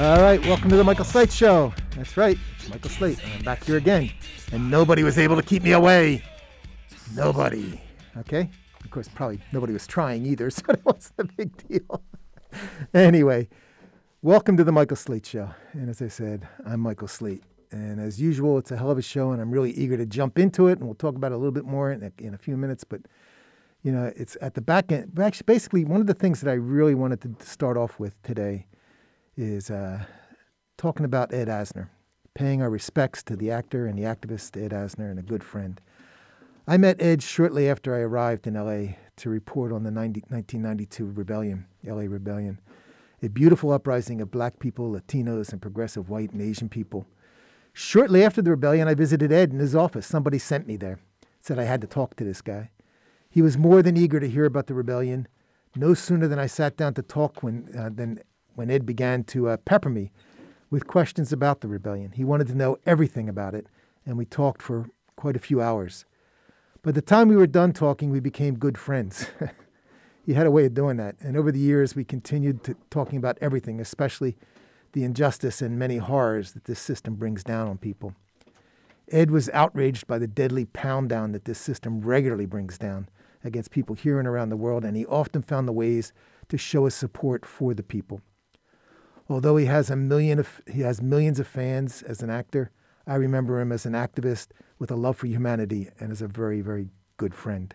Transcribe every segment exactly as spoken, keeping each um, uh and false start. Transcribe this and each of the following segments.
All right, welcome to the Michael Slate Show. That's right, it's Michael Slate. I'm back here again, and nobody was able to keep me away. Nobody. Okay? Of course, probably nobody was trying either, so that wasn't a big deal. Anyway, welcome to the Michael Slate Show. And as I said, I'm Michael Slate. And as usual, it's a hell of a show, and I'm really eager to jump into it, and we'll talk about it a little bit more in a, in a few minutes. But, you know, it's at the back end. Actually, basically, one of the things that I really wanted to start off with today is uh, talking about Ed Asner, paying our respects to the actor and the activist Ed Asner, and a good friend. I met Ed shortly after I arrived in L A to report on the nineteen ninety-two rebellion, L A Rebellion, a beautiful uprising of black people, Latinos, and progressive white and Asian people. Shortly after the rebellion, I visited Ed in his office. Somebody sent me there, said I had to talk to this guy. He was more than eager to hear about the rebellion. No sooner than I sat down to talk when uh, than when Ed began to uh, pepper me with questions about the rebellion. He wanted to know everything about it, and we talked for quite a few hours. By the time we were done talking, we became good friends. He had a way of doing that, and over the years, we continued to talking about everything, especially the injustice and many horrors that this system brings down on people. Ed was outraged by the deadly pound down that this system regularly brings down against people here and around the world, and he often found the ways to show his support for the people. Although he has a million of, he has millions of fans as an actor, I remember him as an activist with a love for humanity and as a very, very good friend.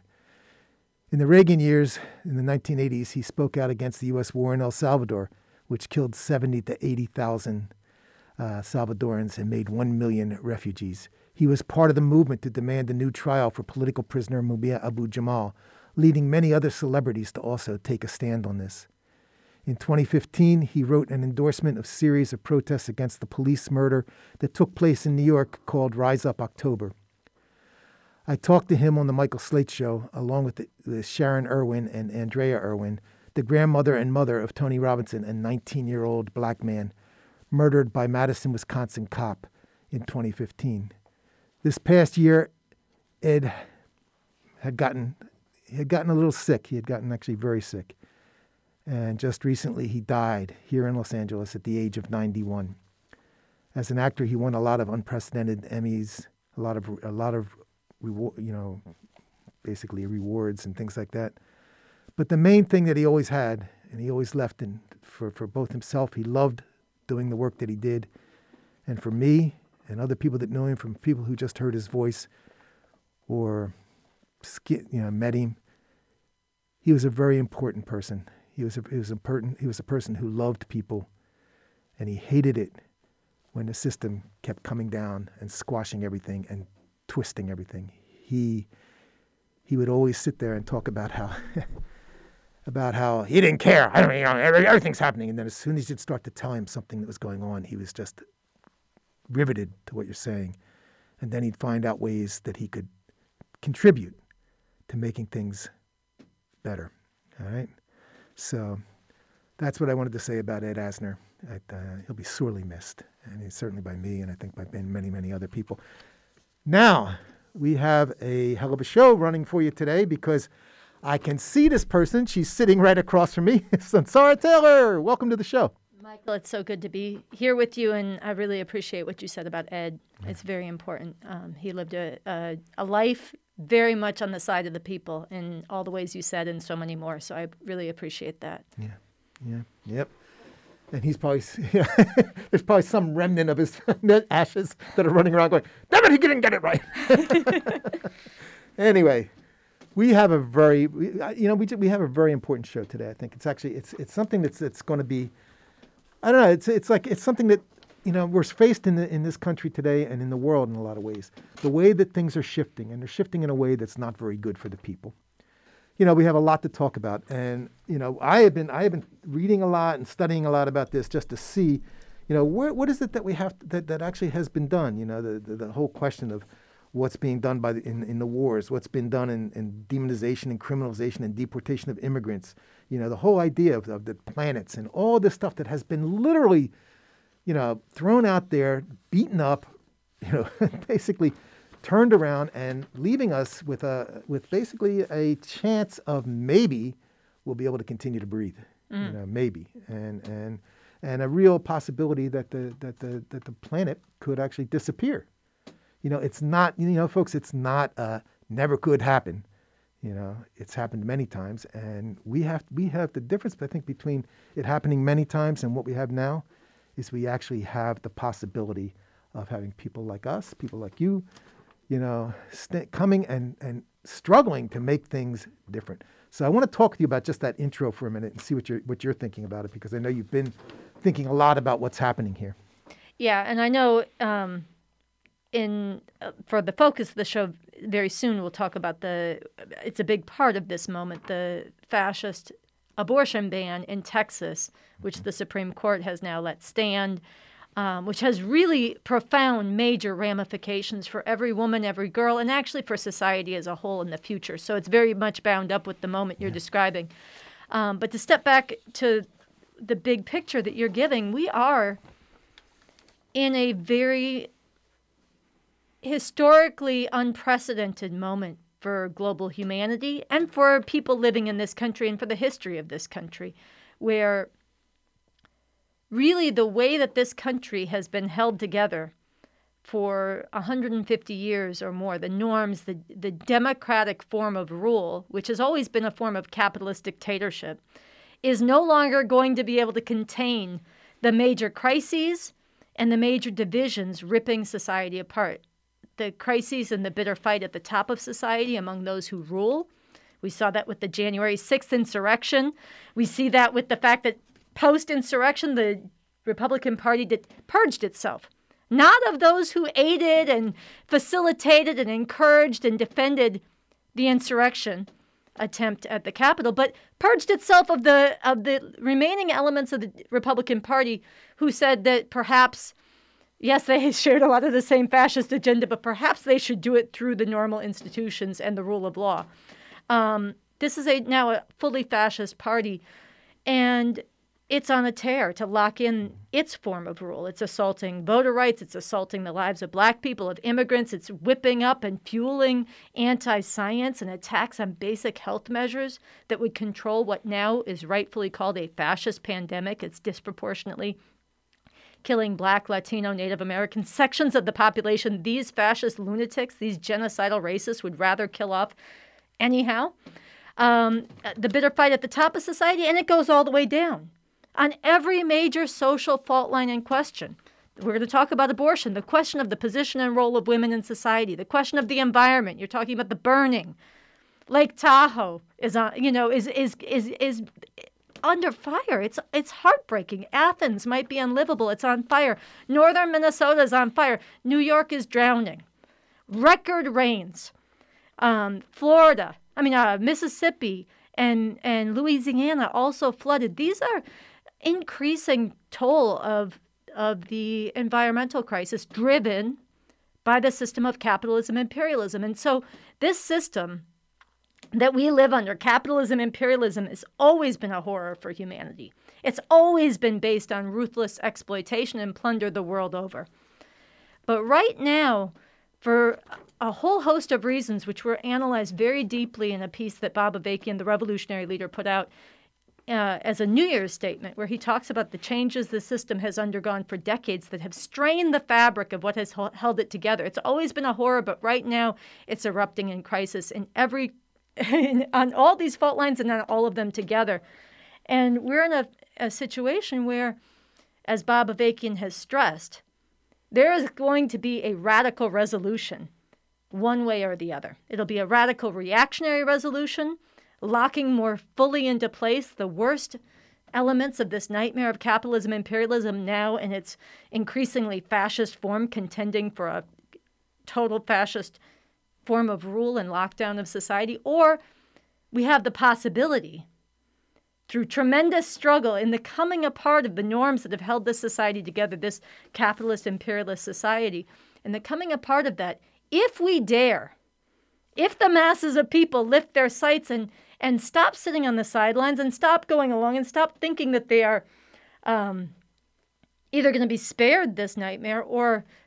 In the Reagan years, in the nineteen eighties, he spoke out against the U S war in El Salvador, which killed seventy to eighty thousand uh, Salvadorans and made one million refugees. He was part of the movement to demand a new trial for political prisoner Mumia Abu-Jamal, leading many other celebrities to also take a stand on this. In twenty fifteen, he wrote an endorsement of a series of protests against the police murder that took place in New York called Rise Up October. I talked to him on the Michael Slate Show, along with, the, with Sharon Irwin and Andrea Irwin, the grandmother and mother of Tony Robinson, a nineteen-year-old black man murdered by Madison, Wisconsin cop in twenty fifteen. This past year, Ed had gotten, he had gotten a little sick. He had gotten actually very sick. And just recently, he died here in Los Angeles at the age of ninety-one. As an actor, he won a lot of unprecedented Emmys, a lot of a lot of reward, you know, basically rewards and things like that. But the main thing that he always had, and he always left in for, for both himself, he loved doing the work that he did, and for me and other people that know him, from people who just heard his voice or you know met him, he was a very important person. He was a, he was important. He was a person who loved people, and he hated it when the system kept coming down and squashing everything and twisting everything. He he would always sit there and talk about how about how he didn't care. I don't, you know, everything's happening, and then as soon as you'd start to tell him something that was going on, he was just riveted to what you're saying, and then he'd find out ways that he could contribute to making things better. All right. So that's what I wanted to say about Ed Asner. I, uh, he'll be sorely missed, and he's certainly by me, and I think by many, many other people. Now, we have a hell of a show running for you today because I can see this person. She's sitting right across from me. Sansara Taylor, welcome to the show. Michael, it's so good to be here with you, and I really appreciate what you said about Ed. Yeah. It's very important. Um, he lived a, a, a life very much on the side of the people in all the ways you said and so many more. So I really appreciate that. Yeah, yeah, yep. And he's probably, yeah, there's probably some remnant of his ashes that are running around going, damn it, he didn't get it right. Anyway, we have a very, you know, we we have a very important show today. I think it's actually, it's it's something that's it's going to be, I don't know, it's it's like, it's something that, you know, we're faced in the, in this country today and in the world in a lot of ways. The way that things are shifting, and they're shifting in a way that's not very good for the people. You know, we have a lot to talk about, and you know, I have been I have been reading a lot and studying a lot about this just to see, you know, where, what is it that we have to, that that actually has been done. You know, the the, the whole question of what's being done by the, in in the wars, what's been done in, in demonization and criminalization and deportation of immigrants. You know, the whole idea of, of the planets and all this stuff that has been literally, you know, thrown out there, beaten up, you know, basically turned around and leaving us with a with basically a chance of maybe we'll be able to continue to breathe. Mm. You know, maybe. And and and a real possibility that the that the that the planet could actually disappear. You know, it's not, you know, folks, it's not uh, never could happen. You know, it's happened many times, and we have we have the difference, I think, between it happening many times and what we have now is we actually have the possibility of having people like us, people like you, you know, st- coming and, and struggling to make things different. So I want to talk to you about just that intro for a minute and see what you're what you're thinking about it, because I know you've been thinking a lot about what's happening here. Yeah, and I know um, in uh, for the focus of the show, very soon we'll talk about the, it's a big part of this moment, the fascist abortion ban in Texas, which the Supreme Court has now let stand, um, which has really profound major ramifications for every woman, every girl, and actually for society as a whole in the future. So it's very much bound up with the moment you're yeah. describing. Um, but to step back to the big picture that you're giving, we are in a very historically unprecedented moment for global humanity and for people living in this country and for the history of this country, where really the way that this country has been held together for one hundred fifty years or more, the norms, the, the democratic form of rule, which has always been a form of capitalist dictatorship, is no longer going to be able to contain the major crises and the major divisions ripping society apart. The crises and the bitter fight at the top of society among those who rule. We saw that with the January sixth insurrection. We see that with the fact that post-insurrection, the Republican Party did, purged itself, not of those who aided and facilitated and encouraged and defended the insurrection attempt at the Capitol, but purged itself of the of the remaining elements of the Republican Party who said that perhaps, yes, they shared a lot of the same fascist agenda, but perhaps they should do it through the normal institutions and the rule of law. Um, this is a now a fully fascist party, and it's on a tear to lock in its form of rule. It's assaulting voter rights. It's assaulting the lives of black people, of immigrants. It's whipping up and fueling anti-science and attacks on basic health measures that would control what now is rightfully called a fascist pandemic. It's disproportionately killing black, Latino, Native American sections of the population these fascist lunatics, these genocidal racists would rather kill off anyhow. Um, the bitter fight at the top of society, and it goes all the way down on every major social fault line in question. We're going to talk about abortion, the question of the position and role of women in society, the question of the environment. You're talking about the burning. Lake Tahoe is on, you know, is is is is under fire. It's it's heartbreaking. Athens might be unlivable. It's on fire. Northern Minnesota is on fire. New York is drowning. Record rains. Um, Florida, I mean uh, Mississippi and and Louisiana also flooded. These are increasing toll of of the environmental crisis driven by the system of capitalism, imperialism. And so this system that we live under, capitalism, imperialism, has always been a horror for humanity. It's always been based on ruthless exploitation and plunder the world over. But right now, for a whole host of reasons, which were analyzed very deeply in a piece that Bob Avakian, the revolutionary leader, put out uh, as a New Year's statement, where he talks about the changes the system has undergone for decades that have strained the fabric of what has held it together. It's always been a horror, but right now it's erupting in crisis in every on all these fault lines and on all of them together. And we're in a, a situation where, as Bob Avakian has stressed, there is going to be a radical resolution one way or the other. It'll be a radical reactionary resolution, locking more fully into place the worst elements of this nightmare of capitalism, imperialism now in its increasingly fascist form, contending for a total fascist form of rule and lockdown of society. Or we have the possibility, through tremendous struggle in the coming apart of the norms that have held this society together, this capitalist imperialist society, and the coming apart of that, if we dare, if the masses of people lift their sights and, and stop sitting on the sidelines and stop going along and stop thinking that they are um, either going to be spared this nightmare or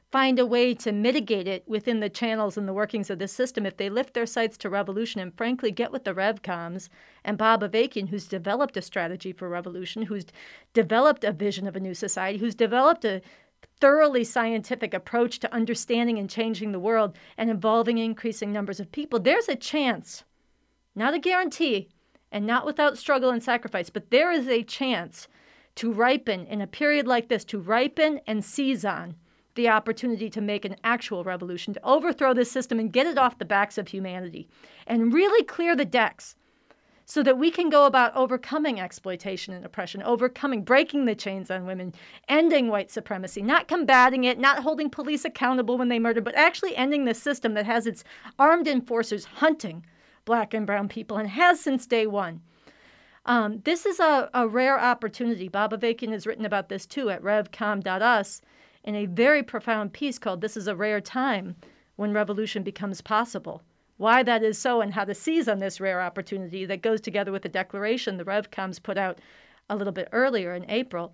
find a way to mitigate it within the channels and the workings of the system, if they lift their sights to revolution and frankly get with the RevComs and Bob Avakian, who's developed a strategy for revolution, who's developed a vision of a new society, who's developed a thoroughly scientific approach to understanding and changing the world and involving increasing numbers of people, there's a chance, not a guarantee, and not without struggle and sacrifice, but there is a chance to ripen in a period like this, to ripen and seize on the opportunity to make an actual revolution, to overthrow this system and get it off the backs of humanity and really clear the decks so that we can go about overcoming exploitation and oppression, overcoming, breaking the chains on women, ending white supremacy, not combating it, not holding police accountable when they murder, but actually ending the system that has its armed enforcers hunting Black and brown people and has since day one. Um, this is a, a rare opportunity. Bob Avakian has written about this too at revcom dot u s in a very profound piece called This is a Rare Time When Revolution Becomes Possible. Why that is so and how to seize on this rare opportunity that goes together with the declaration the RevComs put out a little bit earlier in April.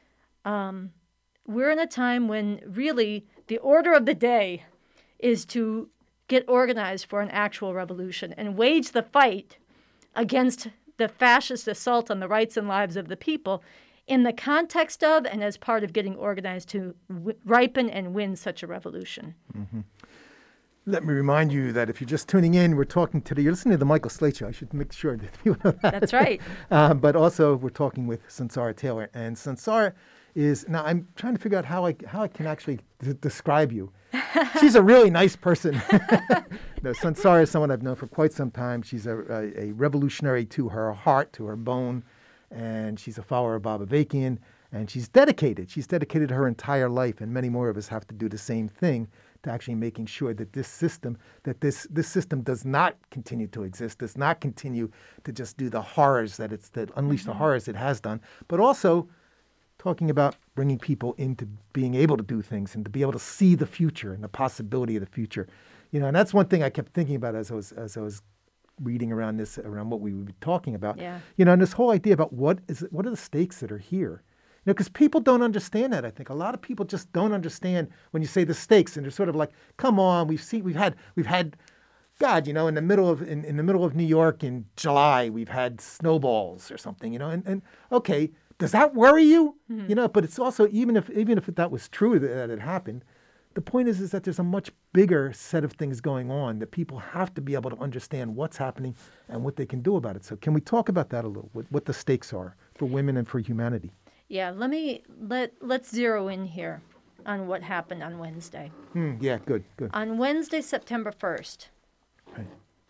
Um, we're in a time when really the order of the day is to get organized for an actual revolution and wage the fight against the fascist assault on the rights and lives of the people in the context of and as part of getting organized to w- ripen and win such a revolution. Mm-hmm. Let me remind you that if you're just tuning in, we're talking today, you're listening to the Michael Slate Show. I should make sure that people know that. That's right. uh, but also we're talking with Sunsara Taylor. And Sunsara is, now I'm trying to figure out how I, how I can actually d- describe you. She's a really nice person. No, Sunsara is someone I've known for quite some time. She's a, a, a revolutionary to her heart, to her bone. And she's a follower of Bob Avakian. And she's dedicated. She's dedicated her entire life. And many more of us have to do the same thing, to actually making sure that this system, that this this system does not continue to exist, does not continue to just do the horrors that it's, that unleash mm-hmm. the horrors it has done, but also talking about bringing people into being able to do things and to be able to see the future and the possibility of the future. You know, and that's one thing I kept thinking about as I was as I was reading around this, around what we would be talking about. Yeah. You know, and this whole idea about what is what are the stakes that are here. You know, because people don't understand that. I think a lot of people just don't understand when you say the stakes, and they're sort of like, "Come on, we've seen, we've had, we've had, God, you know, in the middle of in, in the middle of New York in July, we've had snowballs or something, you know, and, and okay, does that worry you? Mm-hmm. You know, but it's also even if even if that was true that, that it happened, the point is is that there's a much bigger set of things going on that people have to be able to understand what's happening and what they can do about it. So, can we talk about that a little? What, what the stakes are for women and for humanity? Yeah, let me let let's zero in here on what happened on Wednesday. Mm, yeah, good, good. On Wednesday, September first, right.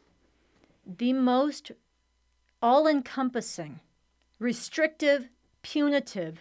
The most all-encompassing, restrictive, punitive,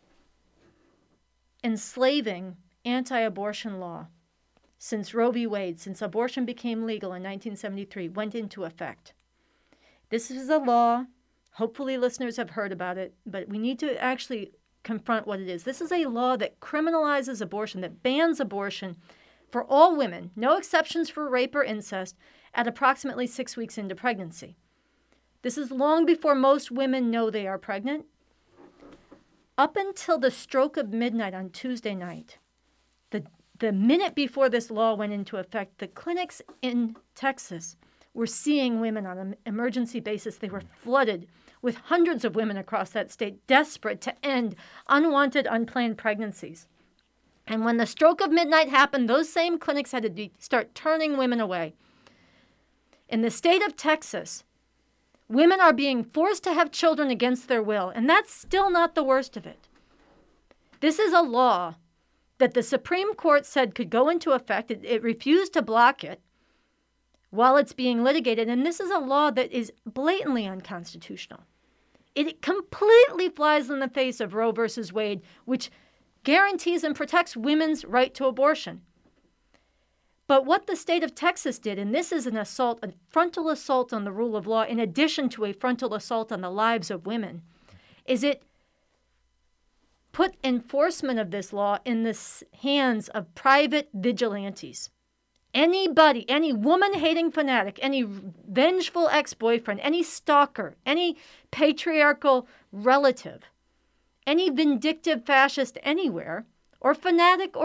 enslaving anti-abortion law since Roe v. Wade, since abortion became legal in nineteen seventy-three, went into effect. This is a law. Hopefully listeners have heard about it, but we need to actually confront what it is. This is a law that criminalizes abortion, that bans abortion for all women, no exceptions for rape or incest, at approximately six weeks into pregnancy. This is long before most women know they are pregnant. Up until the stroke of midnight on Tuesday night, the, the minute before this law went into effect, the clinics in Texas were seeing women on an emergency basis. They were flooded with hundreds of women across that state desperate to end unwanted, unplanned pregnancies. And when the stroke of midnight happened, those same clinics had to be, start turning women away. In the state of Texas, women are being forced to have children against their will, and that's still not the worst of it. This is a law that the Supreme Court said could go into effect. It, it refused to block it while it's being litigated, and this is a law that is blatantly unconstitutional. It completely flies in the face of Roe versus Wade, which guarantees and protects women's right to abortion. But what the state of Texas did, and this is an assault, a frontal assault on the rule of law, in addition to a frontal assault on the lives of women, is it put enforcement of this law in the hands of private vigilantes. Anybody, any woman-hating fanatic, any vengeful ex-boyfriend, any stalker, any patriarchal relative, any vindictive fascist anywhere, or fanatic, or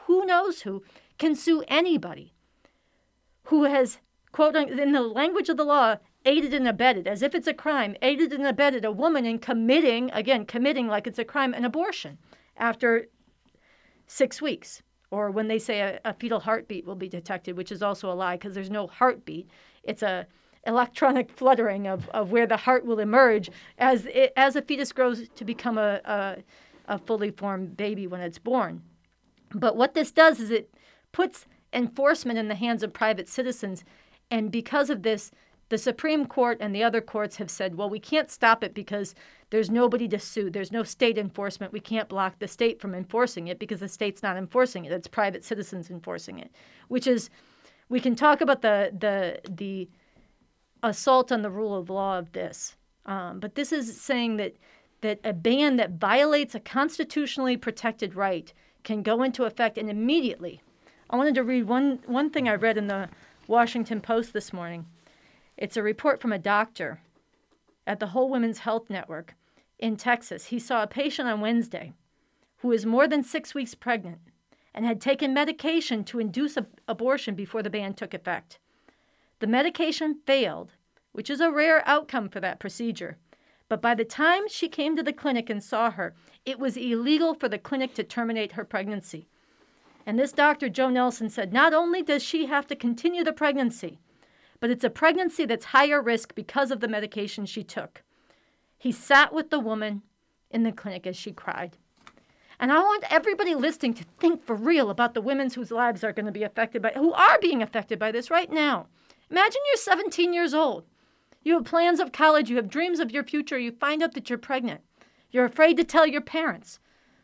who knows who, can sue anybody who has, quote, in the language of the law, aided and abetted, as if it's a crime, aided and abetted a woman in committing, again, committing like it's a crime, an abortion after six weeks, or when they say a, a fetal heartbeat will be detected, which is also a lie because there's no heartbeat. It's a electronic fluttering of, of where the heart will emerge as it, as a fetus grows to become a, a, a fully formed baby when it's born. But what this does is it puts enforcement in the hands of private citizens, and because of this, the Supreme Court and the other courts have said, well, we can't stop it because there's nobody to sue. There's no state enforcement. We can't block the state from enforcing it because the state's not enforcing it. It's private citizens enforcing it, which is, we can talk about the the the assault on the rule of law of this. Um, but this is saying that that a ban that violates a constitutionally protected right can go into effect, and immediately. I wanted to read one, one thing I read in the Washington Post this morning. It's a report from a doctor at the Whole Women's Health Network in Texas. He saw a patient on Wednesday who was more than six weeks pregnant and had taken medication to induce a, abortion before the ban took effect. The medication failed, which is a rare outcome for that procedure. But by the time she came to the clinic and saw her, it was illegal for the clinic to terminate her pregnancy. And this doctor, Joe Nelson, said not only does she have to continue the pregnancy, but it's a pregnancy that's higher risk because of the medication she took. He sat with the woman in the clinic as she cried. And I want everybody listening to think for real about the women whose lives are going to be affected by, who are being affected by this right now. Imagine you're seventeen years old. You have plans of college. You have dreams of your future. You find out that you're pregnant. You're afraid to tell your parents.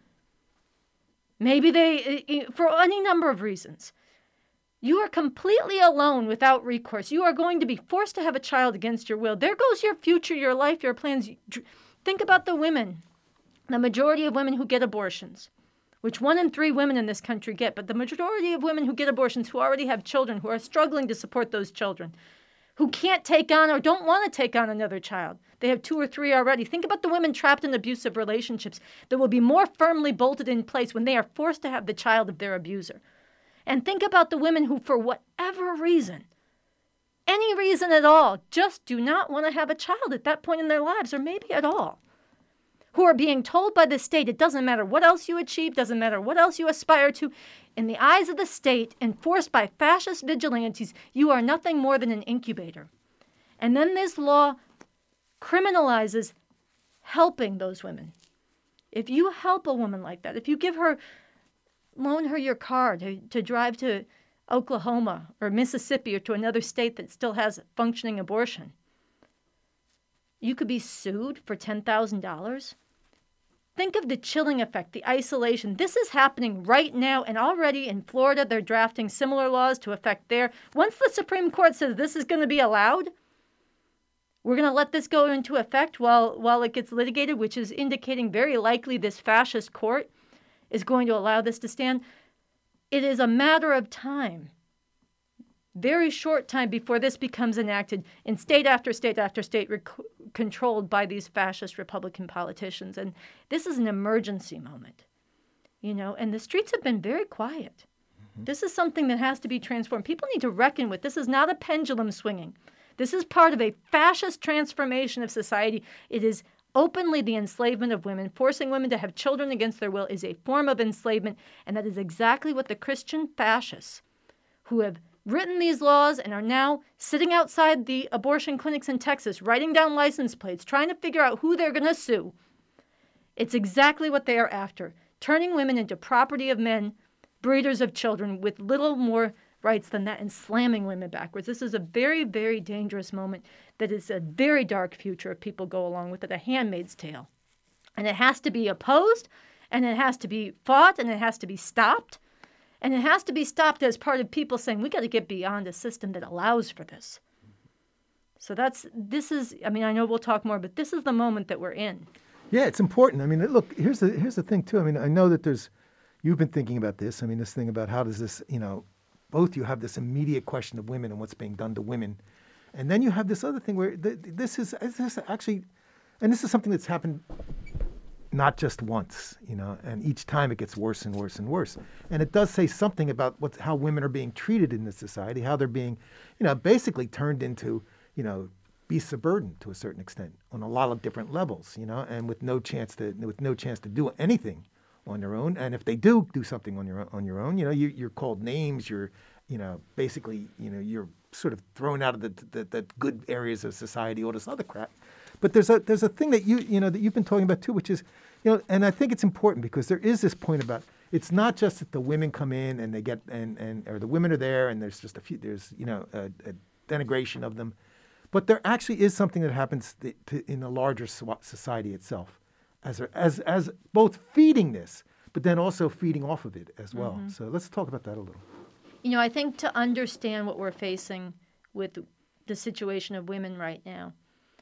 Maybe they, for any number of reasons. You are completely alone without recourse. You are going to be forced to have a child against your will. There goes your future, your life, your plans. Think about the women, the majority of women who get abortions, which one in three women in this country get, but the majority of women who get abortions who already have children, who are struggling to support those children, who can't take on or don't want to take on another child. They have two or three already. Think about the women trapped in abusive relationships that will be more firmly bolted in place when they are forced to have the child of their abuser. And think about the women who, for whatever reason, any reason at all, just do not want to have a child at that point in their lives, or maybe at all, who are being told by the state, it doesn't matter what else you achieve, doesn't matter what else you aspire to. In the eyes of the state, enforced by fascist vigilantes, you are nothing more than an incubator. And then this law criminalizes helping those women. If you help a woman like that, if you give her, loan her your car to, to drive to Oklahoma or Mississippi or to another state that still has functioning abortion, you could be sued for ten thousand dollars. Think of the chilling effect, the isolation. This is happening right now, and already in Florida, they're drafting similar laws to affect there. Once the Supreme Court says this is going to be allowed, we're going to let this go into effect while, while it gets litigated, which is indicating very likely this fascist court is going to allow this to stand. It is a matter of time, very short time before this becomes enacted in state after state after state rec- controlled by these fascist Republican politicians. And this is an emergency moment, you know, and the streets have been very quiet. Mm-hmm. This is something that has to be transformed. People need to reckon with. This is not a pendulum swinging. This is part of a fascist transformation of society. It is openly the enslavement of women. Forcing women to have children against their will is a form of enslavement, and that is exactly what the Christian fascists who have written these laws and are now sitting outside the abortion clinics in Texas, writing down license plates, trying to figure out who they're going to sue. It's exactly what they are after, turning women into property of men, breeders of children with little more rights than that, and slamming women backwards. This is a very, very dangerous moment that is a very dark future if people go along with it, a handmaid's tale. And it has to be opposed, and it has to be fought, and it has to be stopped. And it has to be stopped as part of people saying, we got to get beyond a system that allows for this. So that's, this is, I mean, I know we'll talk more, but this is the moment that we're in. Yeah, it's important. I mean, look, here's the here's the thing, too. I mean, I know that there's, you've been thinking about this. I mean, this thing about how does this, you know, both you have this immediate question of women and what's being done to women. And then you have this other thing where th- this is this is actually, and this is something that's happened not just once, you know, and each time it gets worse and worse and worse. And it does say something about what's, how women are being treated in this society, how they're being, you know, basically turned into, you know, beasts of burden to a certain extent on a lot of different levels, you know, and with no chance to with no chance to do anything on their own. And if they do do something on your on your own, you know, you, you're called names. You're, you know, basically, you know, you're sort of thrown out of the, the the good areas of society, all this other crap. But there's a there's a thing that you you know that you've been talking about too, which is, you know, and I think it's important because there is this point about it's not just that the women come in and they get and and or the women are there and there's just a few there's you know a, a denigration of them, but there actually is something that happens th- to, in the larger so- society itself, as a, as as both feeding this, but then also feeding off of it as well. Mm-hmm. So let's talk about that a little. You know, I think to understand what we're facing with the situation of women right now,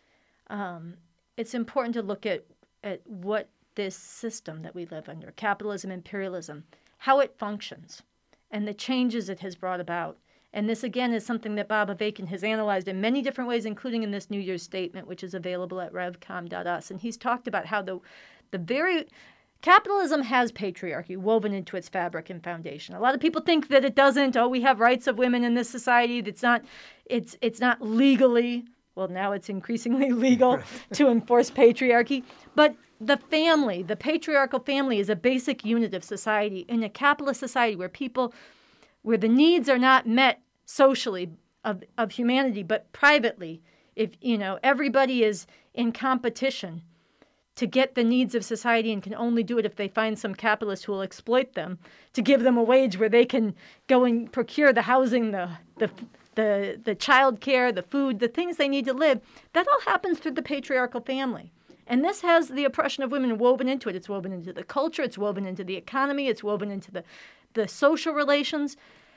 um, it's important to look at, at what this system that we live under, capitalism, imperialism, how it functions, and the changes it has brought about. And this, again, is something that Bob Avakian has analyzed in many different ways, including in this New Year's statement, which is available at revcom dot u s. And he's talked about how the the very... Capitalism has patriarchy woven into its fabric and foundation. A lot of people think that it doesn't. Oh, we have rights of women in this society. That's not, it's it's not legally, well, now it's increasingly legal to enforce patriarchy. But the family, the patriarchal family is a basic unit of society. In a capitalist society where people, where the needs are not met socially of, of humanity, but privately, if, you know, everybody is in competition to get the needs of society and can only do it if they find some capitalist who will exploit them to give them a wage where they can go and procure the housing, the the the, the child care, the food, the things they need to live. That all happens through the patriarchal family. And this has the oppression of women woven into it. It's woven into the culture. It's woven into the economy. It's woven into the, the social relations.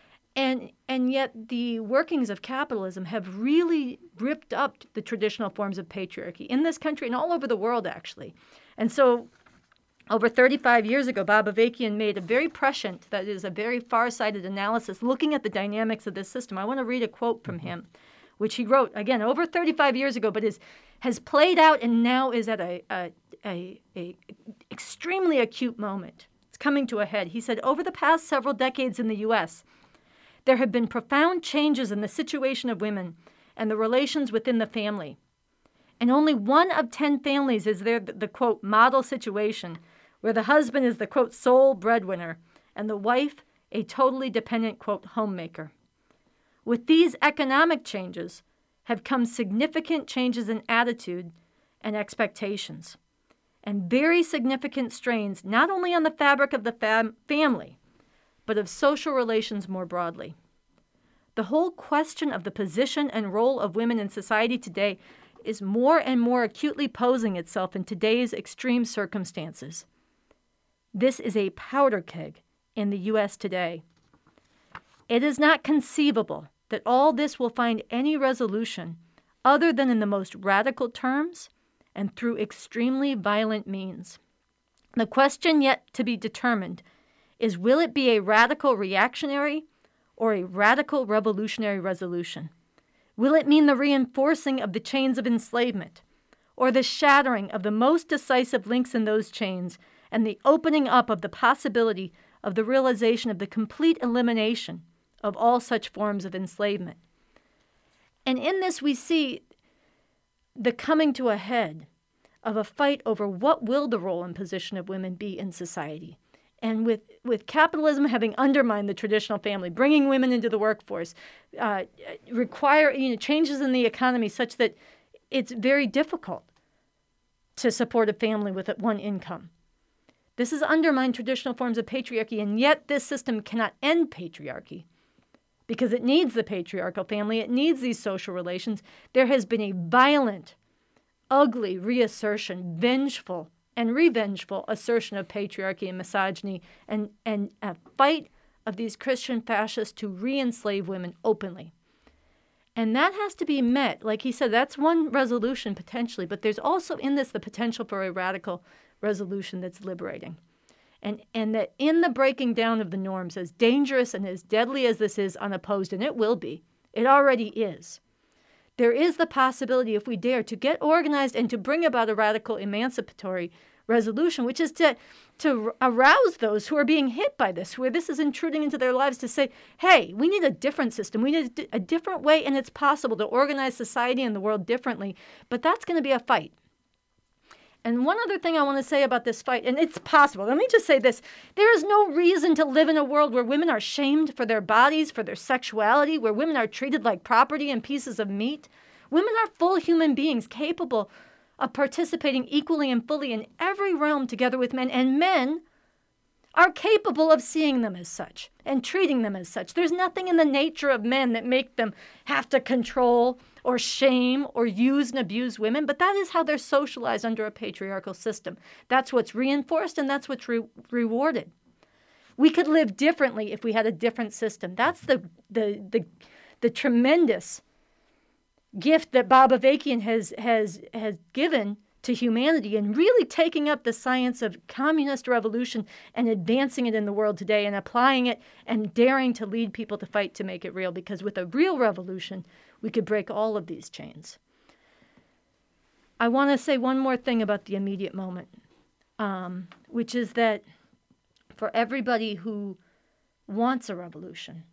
And and yet the workings of capitalism have really ripped up the traditional forms of patriarchy in this country and all over the world, actually. And so over thirty-five years ago, Bob Avakian made a very prescient, that is a very far-sighted analysis, looking at the dynamics of this system. I want to read a quote from him, which he wrote, again, over thirty-five years ago, but is has played out and now is at a, a, a, a extremely acute moment. It's coming to a head. He said, over the past several decades in the U S, there have been profound changes in the situation of women and the relations within the family. And only one of ten families is there the, the, quote, model situation where the husband is the, quote, sole breadwinner and the wife a totally dependent, quote, homemaker. With these economic changes have come significant changes in attitude and expectations and very significant strains not only on the fabric of the fam- family, but of social relations more broadly. The whole question of the position and role of women in society today is more and more acutely posing itself in today's extreme circumstances. This is a powder keg in the U S today. It is not conceivable that all this will find any resolution other than in the most radical terms and through extremely violent means. The question yet to be determined is, will it be a radical reactionary or a radical revolutionary resolution? Will it mean the reinforcing of the chains of enslavement or the shattering of the most decisive links in those chains and the opening up of the possibility of the realization of the complete elimination of all such forms of enslavement? And in this we see the coming to a head of a fight over what will the role and position of women be in society. And with, with capitalism having undermined the traditional family, bringing women into the workforce, uh, require you know, changes in the economy such that it's very difficult to support a family with one income. This has undermined traditional forms of patriarchy, and yet this system cannot end patriarchy because it needs the patriarchal family. It needs these social relations. There has been a violent, ugly reassertion, vengeful, and revengeful assertion of patriarchy and misogyny and, and a fight of these Christian fascists to re-enslave women openly. And that has to be met. Like he said, that's one resolution potentially, but there's also in this the potential for a radical resolution that's liberating. And, and that in the breaking down of the norms, as dangerous and as deadly as this is unopposed, and it will be, it already is, there is the possibility, if we dare, to get organized and to bring about a radical emancipatory resolution, which is to to arouse those who are being hit by this, where this is intruding into their lives, to say, hey, we need a different system. We need a different way, and it's possible to organize society and the world differently. But that's going to be a fight. And one other thing I want to say about this fight, and it's possible. Let me just say this. There is no reason to live in a world where women are shamed for their bodies, for their sexuality, where women are treated like property and pieces of meat. Women are full human beings capable of participating equally and fully in every realm together with men, and men are capable of seeing them as such and treating them as such. There's nothing in the nature of men that make them have to control or shame or use and abuse women, but that is how they're socialized under a patriarchal system. That's what's reinforced, and that's what's re- rewarded. We could live differently if we had a different system. That's the the the, the tremendous gift that Bob Avakian has has has given to humanity, and really taking up the science of communist revolution and advancing it in the world today and applying it and daring to lead people to fight to make it real. Because with a real revolution, we could break all of these chains. I want to say one more thing about the immediate moment, um, which is that for everybody who wants a revolution,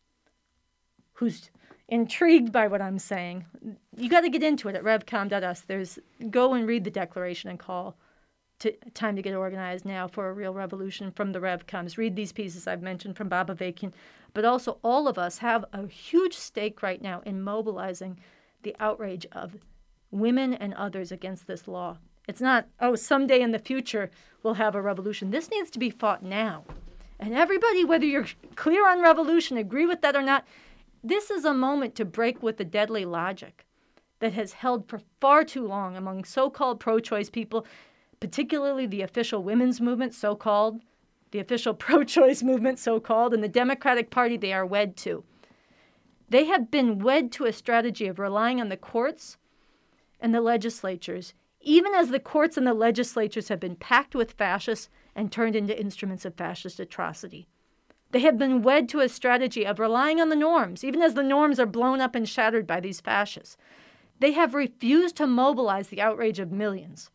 who's intrigued by what I'm saying, you got to get into it at revcom dot u s. There's go and read the declaration and call to time to get organized now for a real revolution from the Revcoms. Read these pieces I've mentioned from Bob Avakian, but also all of us have a huge stake right now in mobilizing the outrage of women and others against this law. It's not, oh, someday in the future we'll have a revolution. This needs to be fought now. And everybody, whether you're clear on revolution, agree with that or not, this is a moment to break with the deadly logic that has held for far too long among so-called pro-choice people, particularly the official women's movement, so-called, the official pro-choice movement, so-called, and the Democratic Party they are wed to. They have been wed to a strategy of relying on the courts and the legislatures, even as the courts and the legislatures have been packed with fascists and turned into instruments of fascist atrocity. They have been wed to a strategy of relying on the norms, even as the norms are blown up and shattered by these fascists. They have refused to mobilize the outrage of millions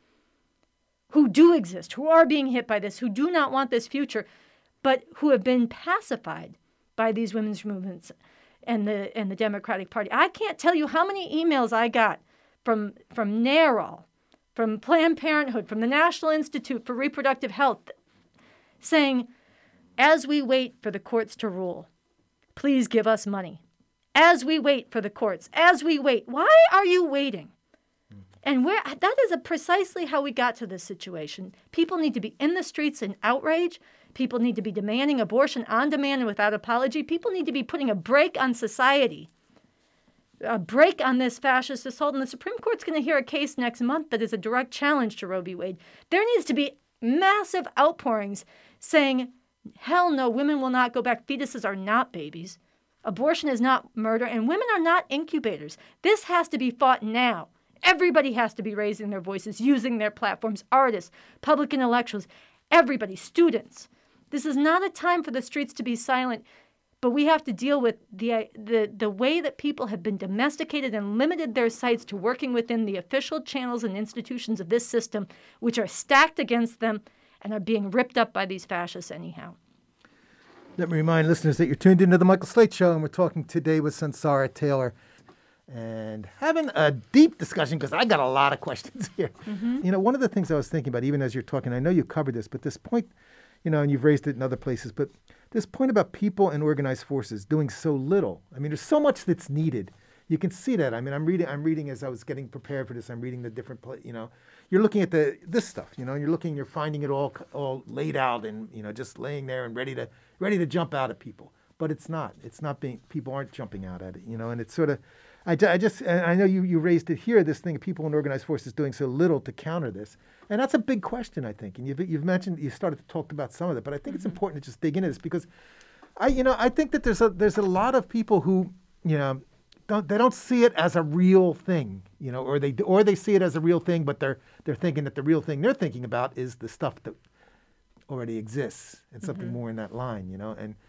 who do exist, who are being hit by this, who do not want this future, but who have been pacified by these women's movements and the and the Democratic Party. I can't tell you how many emails I got from, from NARAL, from Planned Parenthood, from the National Institute for Reproductive Health, saying, as we wait for the courts to rule, please give us money. As we wait for the courts, as we wait, why are you waiting? And where that is a precisely how we got to this situation. People need to be in the streets in outrage. People need to be demanding abortion on demand and without apology. People need to be putting a brake on society, a brake on this fascist assault. And the Supreme Court's going to hear a case next month that is a direct challenge to Roe v. Wade. There needs to be massive outpourings saying, hell no, women will not go back. Fetuses are not babies. Abortion is not murder, and women are not incubators. This has to be fought now. Everybody has to be raising their voices, using their platforms, artists, public intellectuals, everybody, students. This is not a time for the streets to be silent, but we have to deal with the, the, the way that people have been domesticated and limited their sights to working within the official channels and institutions of this system, which are stacked against them and are being ripped up by these fascists anyhow. Let me remind listeners that you're tuned into The Michael Slate Show, and we're talking today with Sunsara Taylor and having a deep discussion because I got a lot of questions here. Mm-hmm. You know, one of the things I was thinking about, even as you're talking, I know you covered this, but this point, you know, and you've raised it in other places, but this point about people and organized forces doing so little. I mean, there's so much that's needed. You can see that. I mean, I'm reading. I'm reading as I was getting prepared for this. I'm reading the different, you know, you're looking at the this stuff. You know, you're looking, you're finding it all all laid out and you know just laying there and ready to ready to jump out at people. But it's not. It's not being. People aren't jumping out at it. You know, and it's sort of. I, I just. And I know you you raised it here. This thing of people and organized forces doing so little to counter this, and that's a big question, I think. And you've you've mentioned you started to talk about some of it, but I think mm-hmm. it's important to just dig into this because, I you know I think that there's a there's a lot of people who you know. Don't, they don't see it as a real thing, you know, or they or they see it as a real thing, but they're they're thinking that the real thing they're thinking about is the stuff that already exists and something mm-hmm. more in that line, you know. And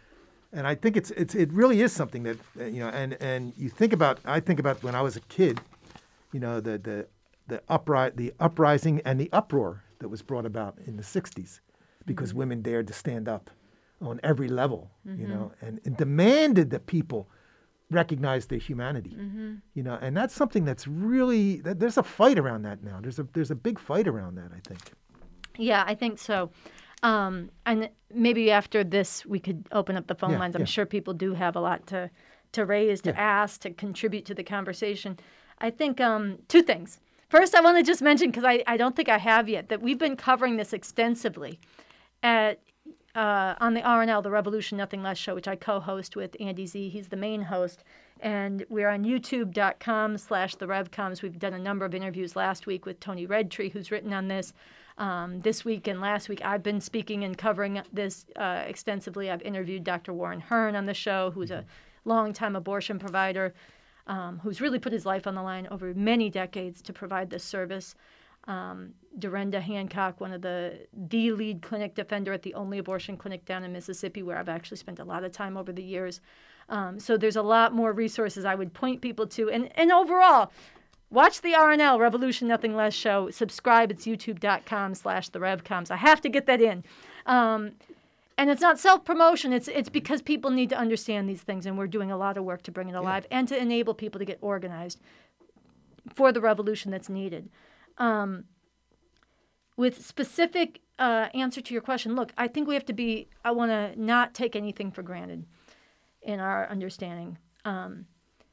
And I think it's it's it really is something that uh, you know. And, and you think about I think about when I was a kid, you know, the the the upri- the uprising and the uproar that was brought about in the sixties, because mm-hmm. women dared to stand up on every level, mm-hmm. you know, and, and demanded that people recognize their humanity, mm-hmm. you know, and that's something that's really that, there's a fight around that now. There's a there's a big fight around that, I think. Yeah, I think so. Um, and maybe after this, we could open up the phone yeah, lines. I'm yeah. sure people do have a lot to, to raise, to yeah. ask, to contribute to the conversation. I think um, two things. First, I want to just mention, because I, I don't think I have yet, that we've been covering this extensively at uh, on the R N L, the Revolution Nothing Less show, which I co-host with Andy Z. He's the main host. And we're on youtube.com slash the RevComs. We've done a number of interviews last week with Tony Redtree, who's written on this. Um, this week and last week, I've been speaking and covering this uh, extensively. I've interviewed Doctor Warren Hearn on the show, who's a longtime abortion provider, um, who's really put his life on the line over many decades to provide this service. Um, Dorinda Hancock, one of the the lead clinic defender at the only abortion clinic down in Mississippi, where I've actually spent a lot of time over the years. Um, so there's a lot more resources I would point people to. And, and overall, watch the R N L, Revolution Nothing Less show. Subscribe. It's youtube.com slash the RevComs. I have to get that in. Um, and it's not self-promotion. It's it's because people need to understand these things, and we're doing a lot of work to bring it alive yeah. and to enable people to get organized for the revolution that's needed. Um, with specific uh, answer to your question, look, I think we have to be, I want to not take anything for granted in our understanding. Um,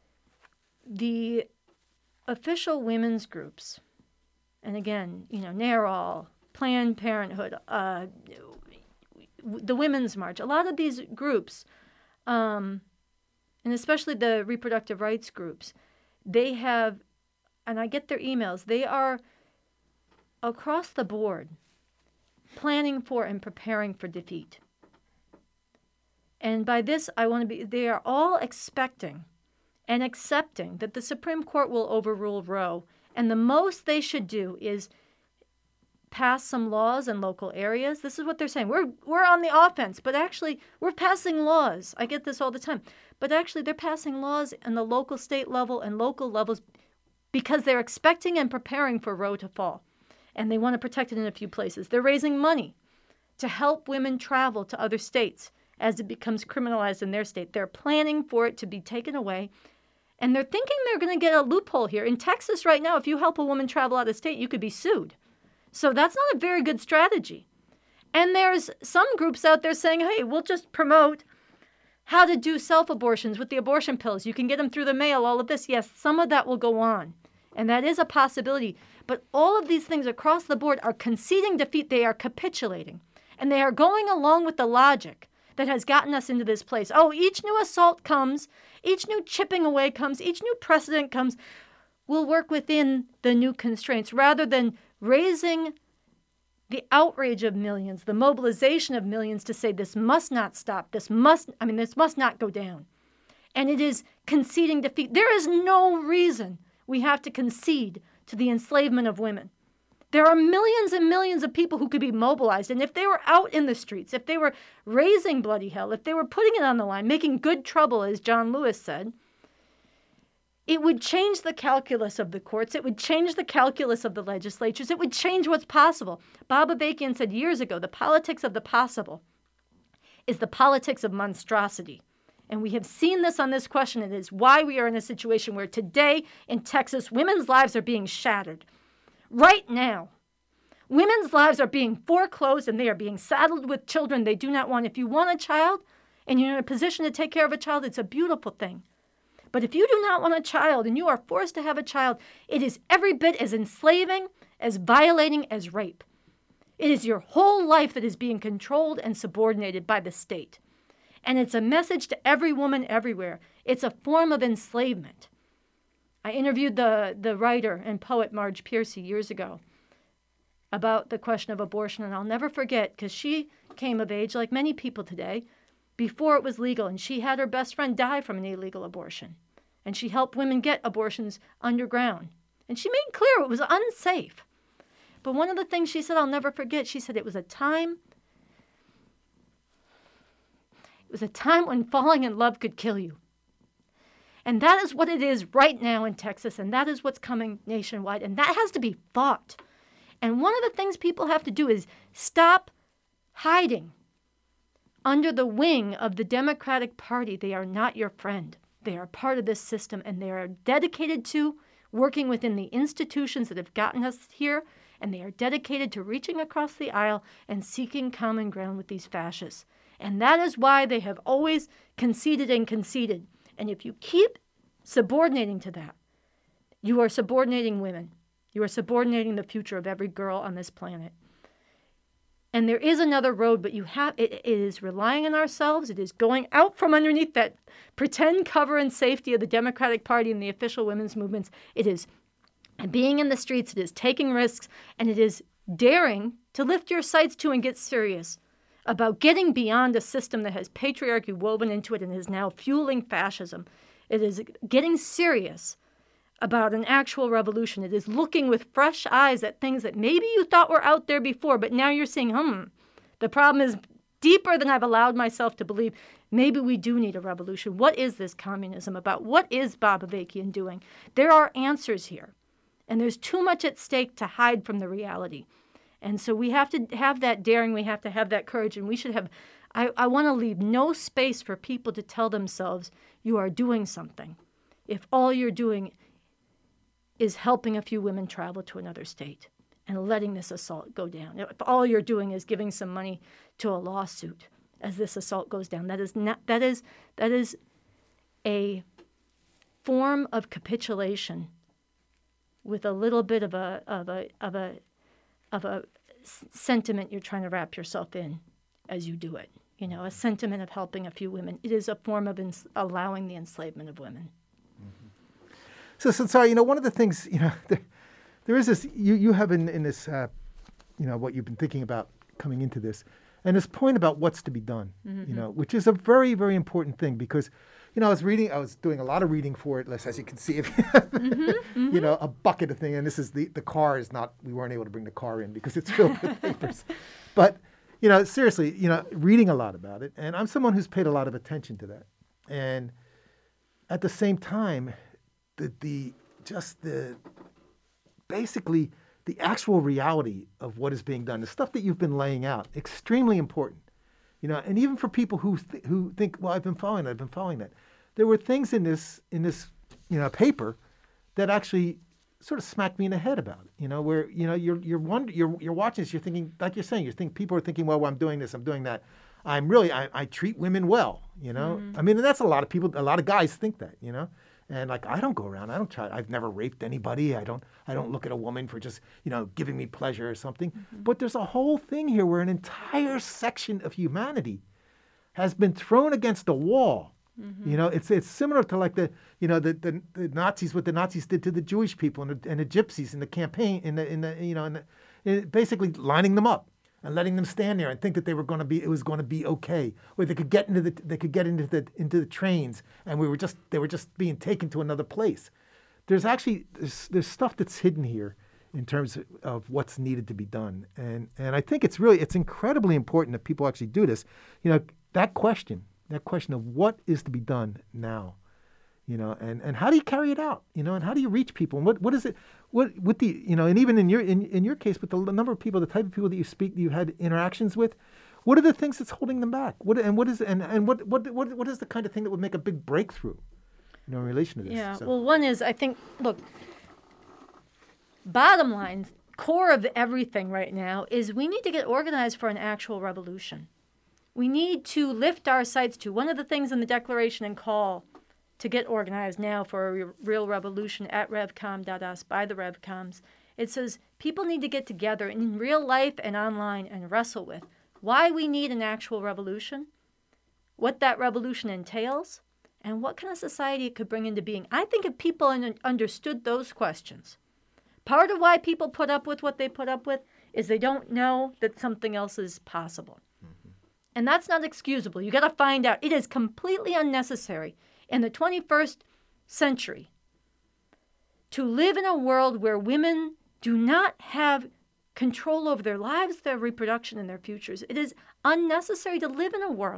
the official women's groups, and again, you know, NARAL, Planned Parenthood, uh, the Women's March, a lot of these groups, um, and especially the reproductive rights groups, they have, and I get their emails, they are across the board planning for and preparing for defeat. And by this, I want to be, they are all expecting and accepting that the Supreme Court will overrule Roe. And the most they should do is pass some laws in local areas. This is what they're saying. We're we're on the offense, but actually we're passing laws. I get this all the time. But actually they're passing laws on the local, state level and local levels because they're expecting and preparing for Roe to fall. And they want to protect it in a few places. They're raising money to help women travel to other states as it becomes criminalized in their state. They're planning for it to be taken away. And they're thinking they're going to get a loophole here. In Texas right now, if you help a woman travel out of state, you could be sued. So that's not a very good strategy. And there's some groups out there saying, hey, we'll just promote how to do self-abortions with the abortion pills. You can get them through the mail, all of this. Yes, some of that will go on. And that is a possibility. But all of these things across the board are conceding defeat. They are capitulating. And they are going along with the logic that has gotten us into this place. Oh, each new assault comes, each new chipping away comes, each new precedent comes. We'll work within the new constraints rather than raising the outrage of millions, the mobilization of millions to say this must not stop, this must, I mean, this must not go down. And it is conceding defeat. There is no reason we have to concede to the enslavement of women. There are millions and millions of people who could be mobilized. And if they were out in the streets, if they were raising bloody hell, if they were putting it on the line, making good trouble, as John Lewis said, it would change the calculus of the courts. It would change the calculus of the legislatures. It would change what's possible. Bob Avakian said years ago, the politics of the possible is the politics of monstrosity. And we have seen this on this question. It is why we are in a situation where today in Texas, women's lives are being shattered. Right now, women's lives are being foreclosed and they are being saddled with children they do not want. If you want a child and you're in a position to take care of a child, it's a beautiful thing. But if you do not want a child and you are forced to have a child, it is every bit as enslaving, as violating as rape. It is your whole life that is being controlled and subordinated by the state. And it's a message to every woman everywhere. It's a form of enslavement. I interviewed the, the writer and poet Marge Piercy years ago about the question of abortion, and I'll never forget, because she came of age, like many people today, before it was legal, and she had her best friend die from an illegal abortion. And she helped women get abortions underground. And she made clear it was unsafe. But one of the things she said I'll never forget, she said it was a time, It was a time when falling in love could kill you. And that is what it is right now in Texas, and that is what's coming nationwide, and that has to be fought. And one of the things people have to do is stop hiding under the wing of the Democratic Party. They are not your friend. They are part of this system, and they are dedicated to working within the institutions that have gotten us here, and they are dedicated to reaching across the aisle and seeking common ground with these fascists. And that is why they have always conceded and conceded. And if you keep subordinating to that, you are subordinating women. You are subordinating the future of every girl on this planet. And there is another road, but you have it, it is relying on ourselves. It is going out from underneath that pretend cover and safety of the Democratic Party and the official women's movements. It is being in the streets. It is taking risks. And it is daring to lift your sights to and get serious about getting beyond a system that has patriarchy woven into it and is now fueling fascism. It is getting serious about an actual revolution. It is looking with fresh eyes at things that maybe you thought were out there before, but now you're seeing, hmm, the problem is deeper than I've allowed myself to believe. Maybe we do need a revolution. What is this communism about? What is Bob Avakian doing? There are answers here, and there's too much at stake to hide from the reality. And so we have to have that daring, we have to have that courage, and we should have, I, I want to leave no space for people to tell themselves you are doing something if all you're doing is helping a few women travel to another state and letting this assault go down. If all you're doing is giving some money to a lawsuit as this assault goes down, that is not, that is, that is a form of capitulation with a little bit of a, of a, of a, of a sentiment you're trying to wrap yourself in as you do it. You know, a sentiment of helping a few women. It is a form of ens- allowing the enslavement of women. Mm-hmm. So, so sorry, you know, one of the things, you know, there, there is this, you, you have in, in this, uh, you know, what you've been thinking about coming into this, and this point about what's to be done, mm-hmm. you know, which is a very, very important thing because, you know, I was reading, I was doing a lot of reading for it, as you can see, if you have, mm-hmm, mm-hmm. you know, a bucket of things. And this is the, the car is not, we weren't able to bring the car in because it's filled with papers. But, you know, seriously, you know, reading a lot about it. And I'm someone who's paid a lot of attention to that. And at the same time, the, the just the, basically the actual reality of what is being done, the stuff that you've been laying out, extremely important. You know, and even for people who th- who think, well, I've been following that, I've been following that. There were things in this in this, you know, paper that actually sort of smacked me in the head about it. You know, where you know you're you're wonder, you're you're watching this, you're thinking, like you're saying, you think people are thinking, well, well I'm doing this, I'm doing that. I'm really I, I treat women well. You know, mm-hmm. I mean, and that's a lot of people, a lot of guys think that. You know, and like I don't go around, I don't try, I've never raped anybody. I don't I don't look at a woman for just you know giving me pleasure or something. Mm-hmm. But there's a whole thing here where an entire section of humanity has been thrown against a wall. Mm-hmm. You know, it's it's similar to like the you know the, the, the Nazis, what the Nazis did to the Jewish people and the, and the gypsies in the campaign in the in the you know in the, in basically lining them up and letting them stand there and think that they were going to be it was going to be okay, or they could get into the they could get into the into the trains and we were just they were just being taken to another place. There's actually there's, there's stuff that's hidden here in terms of, of what's needed to be done, and and I think it's really it's incredibly important that people actually do this. You know, that question. That question of what is to be done now, you know, and, and how do you carry it out, you know, and how do you reach people, and what what is it, what with the, you know, and even in your in, in your case with the number of people, the type of people that you speak, that you had interactions with, what are the things that's holding them back? What and what is and, and what what what what is the kind of thing that would make a big breakthrough, you know, in relation to this? Yeah. So. Well, one is I think look, bottom line, core of everything right now is we need to get organized for an actual revolution. We need to lift our sights to one of the things in the Declaration and Call to get organized now for a re- real revolution at revcom dot us, by the Revcoms. It says people need to get together in real life and online and wrestle with why we need an actual revolution, what that revolution entails, and what kind of society it could bring into being. I think if people un- understood those questions, part of why people put up with what they put up with is they don't know that something else is possible. And that's not excusable. You got to find out. It is completely unnecessary in the twenty-first century to live in a world where women do not have control over their lives, their reproduction, and their futures. It is unnecessary to live in a world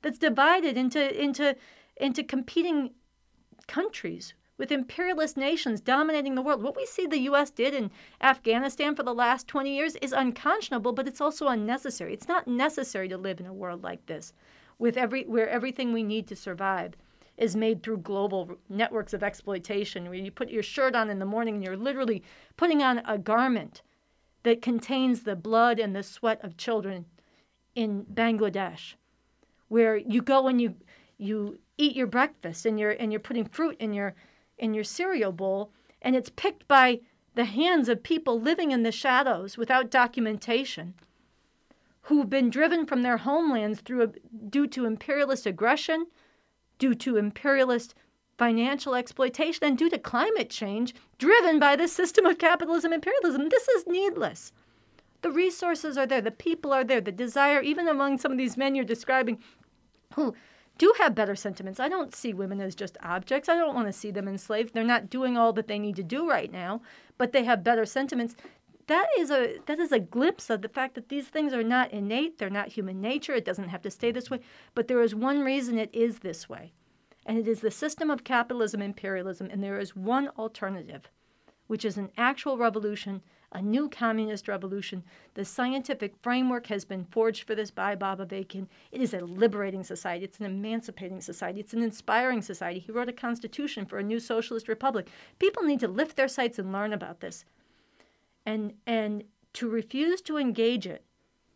that's divided into into into competing countries with imperialist nations dominating the world. What we see the U S did in Afghanistan for the last twenty years is unconscionable, but it's also unnecessary. It's not necessary to live in a world like this, with every where everything we need to survive is made through global networks of exploitation, where you put your shirt on in the morning and you're literally putting on a garment that contains the blood and the sweat of children in Bangladesh, where you go and you you eat your breakfast and you're and you're putting fruit in your in your cereal bowl, and it's picked by the hands of people living in the shadows without documentation, who've been driven from their homelands through a, due to imperialist aggression, due to imperialist financial exploitation, and due to climate change, driven by this system of capitalism imperialism. This is needless. The resources are there, the people are there, the desire, even among some of these men you're describing, who do have better sentiments. I don't see women as just objects. I don't want to see them enslaved. They're not doing all that they need to do right now, but they have better sentiments. That is a that is a glimpse of the fact that these things are not innate. They're not human nature. It doesn't have to stay this way. But there is one reason it is this way, and it is the system of capitalism, imperialism, and there is one alternative, which is an actual revolution, a new communist revolution. The scientific framework has been forged for this by Bob Avakian. It is a liberating society. It's an emancipating society. It's an inspiring society. He wrote a constitution for a new socialist republic. People need to lift their sights and learn about this. And and to refuse to engage it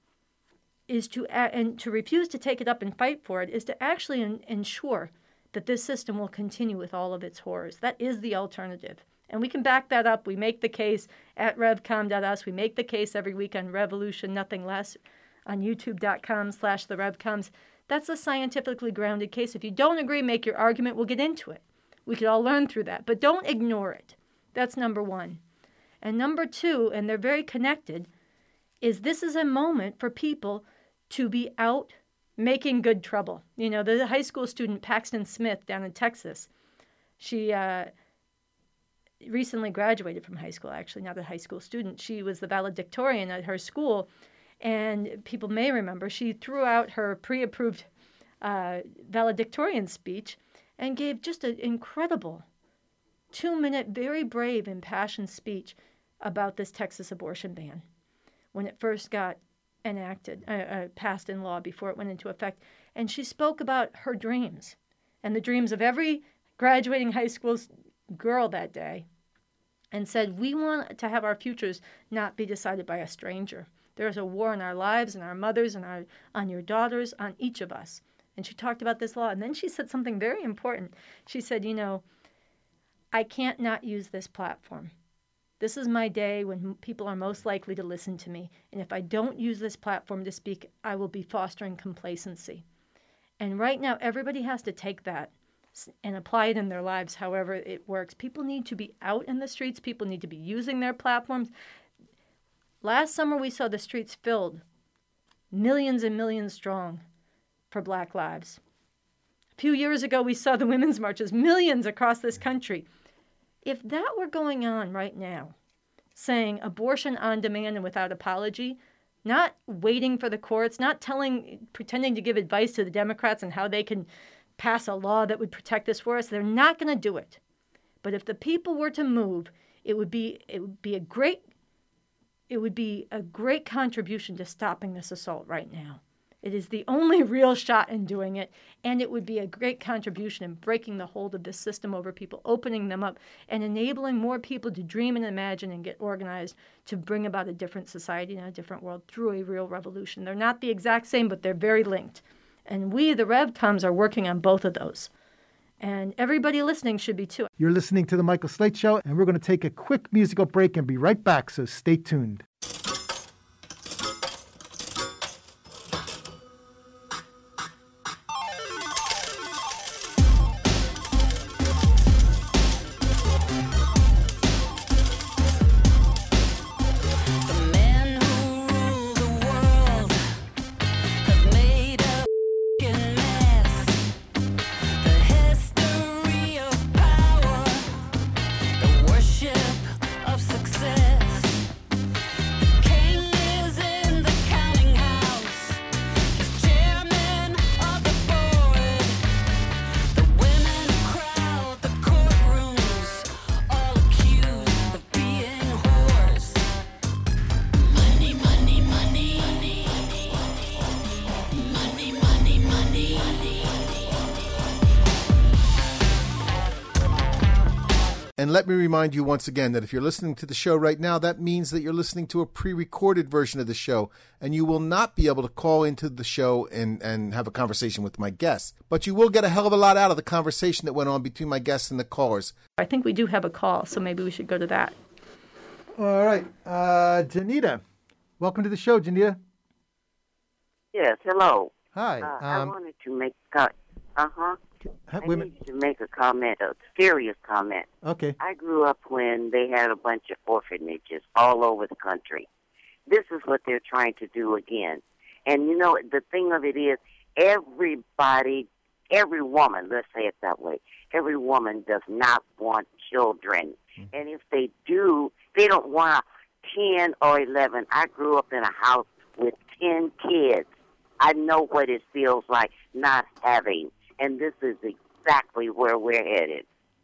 is to, and to refuse to take it up and fight for it is to actually in, ensure that this system will continue with all of its horrors. That is the alternative. And we can back that up. We make the case at revcom dot us. We make the case every week on Revolution Nothing Less on youtube.com slash the revcoms. That's a scientifically grounded case. If you don't agree, make your argument. We'll get into it. We could all learn through that. But don't ignore it. That's number one. And number two, and they're very connected, is this is a moment for people to be out making good trouble. You know, the high school student Paxton Smith down in Texas, she... Uh, recently graduated from high school, actually, not a high school student. She was the valedictorian at her school, and people may remember she threw out her pre-approved uh, valedictorian speech and gave just an incredible two-minute, very brave, impassioned speech about this Texas abortion ban when it first got enacted, uh, uh, passed in law before it went into effect. And she spoke about her dreams and the dreams of every graduating high school girl that day, and said, we want to have our futures not be decided by a stranger. There is a war on our lives and our mothers and our, on your daughters, on each of us. And she talked about this law. And then she said something very important. She said, you know, I can't not use this platform. This is my day when people are most likely to listen to me. And if I don't use this platform to speak, I will be fostering complacency. And right now, everybody has to take that and apply it in their lives however it works. People need to be out in the streets. People need to be using their platforms. Last summer, we saw the streets filled, millions and millions strong, for Black lives. A few years ago, we saw the women's marches, millions across this country. If that were going on right now, saying abortion on demand and without apology, not waiting for the courts, not telling, pretending to give advice to the Democrats on how they can pass a law that would protect this for us, they're not going to do it. But if the people were to move, it would be it would be a great it would be a great contribution to stopping this assault right now. It is the only real shot in doing it, and it would be a great contribution in breaking the hold of this system over people, opening them up, and enabling more people to dream and imagine and get organized to bring about a different society and a different world through a real revolution. They're not the exact same, but they're very linked. And we, the RevComs, are working on both of those. And everybody listening should be too. You're listening to The Michael Slate Show, and we're going to take a quick musical break and be right back, so stay tuned. Of success. And let me remind you once again that if you're listening to the show right now, that means that you're listening to a pre-recorded version of the show, and you will not be able to call into the show and, and have a conversation with my guests. But you will get a hell of a lot out of the conversation that went on between my guests and the callers. I think we do have a call, so maybe we should go to that. All right. Uh, Janita, welcome to the show, Janita. Yes, hello. Hi. Uh, Um, I wanted to make a uh-huh. hi- I wait a minute. needed to make a comment, a serious comment. Okay. I grew up when they had a bunch of orphanages all over the country. This is what they're trying to do again. And, you know, the thing of it is, everybody, every woman, let's say it that way, every woman does not want children. Mm-hmm. And if they do, they don't want ten or eleven. I grew up in a house with ten kids. I know what it feels like not having. And this is exactly where we're headed.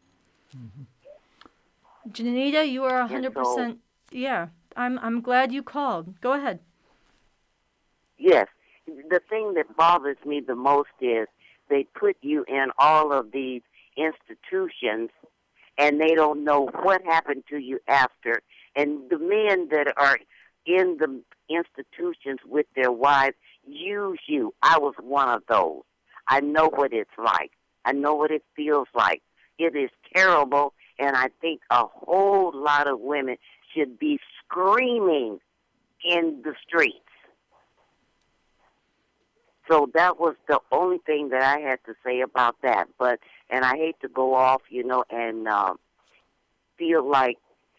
Mm-hmm. Janita, you are one hundred percent, so, yeah, I'm I'm glad you called. Go ahead. Yes. The thing that bothers me the most is they put you in all of these institutions and they don't know what happened to you after. And the men that are in the institutions with their wives use you. I was one of those. I know what it's like. I know what it feels like. It is terrible, and I think a whole lot of women should be screaming in the streets. So that was the only thing that I had to say about that. But and I hate to go off, you know, and uh, feel like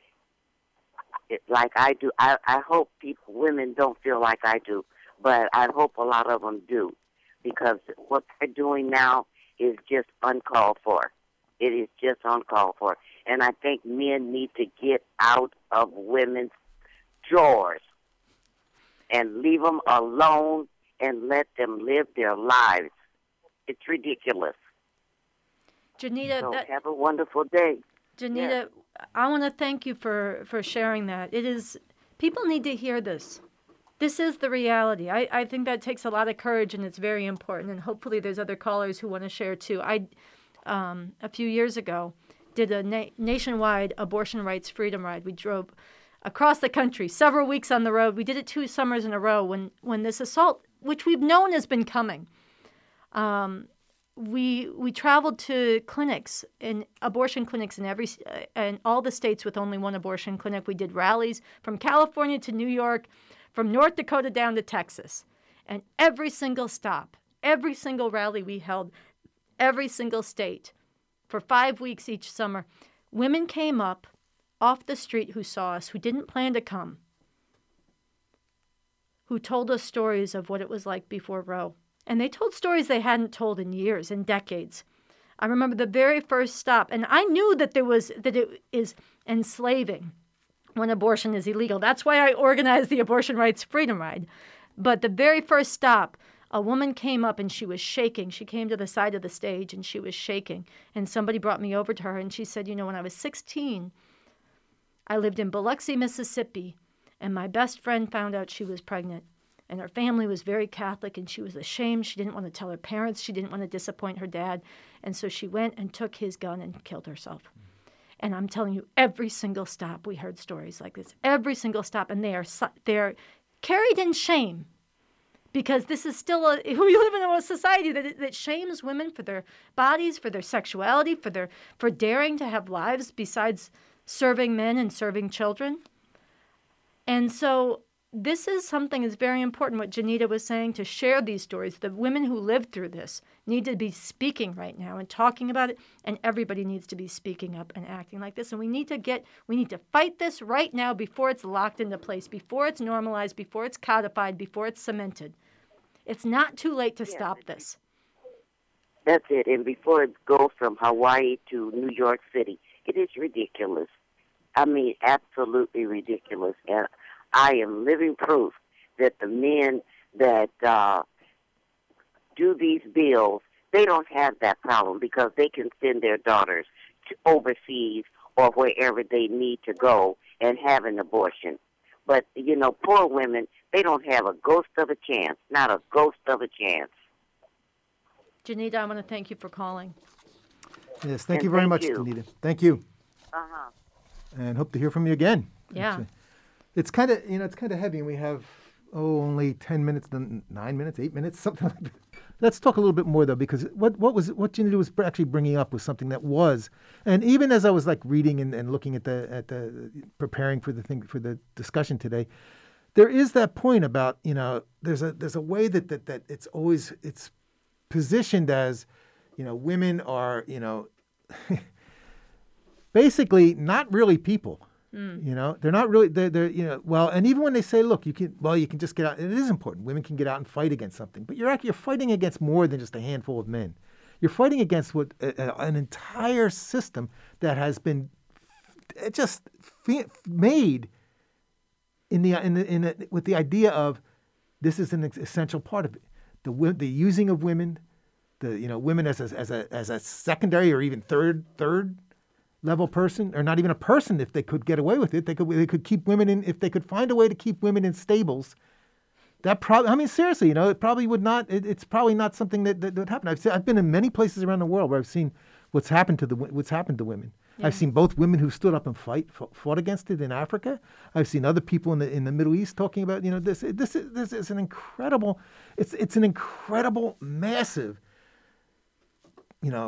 like I do. I, I hope people, women don't feel like I do, but I hope a lot of them do, because what they're doing now is just uncalled for. It is just uncalled for. And I think men need to get out of women's drawers and leave them alone and let them live their lives. It's ridiculous. Janita, so that, have a wonderful day. Janita, yes. I want to thank you for, for sharing that. It is, people need to hear this. This is the reality. I, I think that takes a lot of courage, and it's very important. And hopefully there's other callers who want to share too. I, um, a few years ago, did a na- nationwide abortion rights freedom ride. We drove across the country, several weeks on the road. We did it two summers in a row when, when this assault, which we've known has been coming, um, we we traveled to clinics, in abortion clinics in every uh, in all the states with only one abortion clinic. We did rallies from California to New York, from North Dakota down to Texas. And every single stop, every single rally we held, every single state, for five weeks each summer, women came up off the street who saw us, who didn't plan to come, who told us stories of what it was like before Roe. And they told stories they hadn't told in years, in decades. I remember the very first stop, and I knew that there was that it is enslaving when abortion is illegal. That's why I organized the Abortion Rights Freedom Ride. But the very first stop, a woman came up and she was shaking. She came to the side of the stage and she was shaking. And somebody brought me over to her and she said, you know, when I was sixteen, I lived in Biloxi, Mississippi, and my best friend found out she was pregnant. And her family was very Catholic, and she was ashamed. She didn't want to tell her parents. She didn't want to disappoint her dad. And so she went and took his gun and killed herself. And I'm telling you, every single stop we heard stories like this. Every single stop. And they are they're carried in shame, because this is still a, we live in a society that, that shames women for their bodies, for their sexuality, for their for daring to have lives besides serving men and serving children. And so this is something that's very important, what Janita was saying, to share these stories. The women who lived through this need to be speaking right now and talking about it, and everybody needs to be speaking up and acting like this. And we need to get, we need to fight this right now before it's locked into place, before it's normalized, before it's codified, before it's cemented. It's not too late to yeah, stop this. That's it. And before it goes from Hawaii to New York City, it is ridiculous. I mean, absolutely ridiculous. And I am living proof that the men that uh, do these bills, they don't have that problem, because they can send their daughters to overseas or wherever they need to go and have an abortion. But, you know, poor women, they don't have a ghost of a chance, not a ghost of a chance. Janita, I want to thank you for calling. Yes, thank And you very thank much, you. Janita. Thank you. Uh-huh. And hope to hear from you again. Yeah. Actually. It's kind of, you know, it's kind of heavy, and we have, oh, only ten minutes, then nine minutes, eight minutes, something like that. Let's talk a little bit more, though, because what, what was what Ginny was actually bringing up was something that was, and even as I was like reading and, and looking at the at the preparing for the thing for the discussion today, there is that point about, you know, there's a there's a way that that, that it's always it's positioned as, you know, women are, you know, basically not really people. Mm. You know, they're not really, they're, they're, you know, well, and even when they say, look, you can, well, you can just get out, and it is important. Women can get out and fight against something, but you're actually, you're fighting against more than just a handful of men. You're fighting against what uh, an entire system that has been f- just f- made in the, in the, in the, with the idea of this is an essential part of it. The, the using of women, the, you know, women as a, as a, as a secondary or even third, third, level person, or not even a person, if they could get away with it. They could they could keep women in, if they could find a way to keep women in stables. That probably, I mean, seriously, you know, it probably would not, it, it's probably not something that, that would happen. I've seen, I've been in many places around the world where I've seen what's happened to the what's happened to women. Yeah. I've seen both women who stood up and fight fought against it in Africa. I've seen other people in the in the Middle East talking about, you know, this this is, this is an incredible, it's it's an incredible, massive, you know,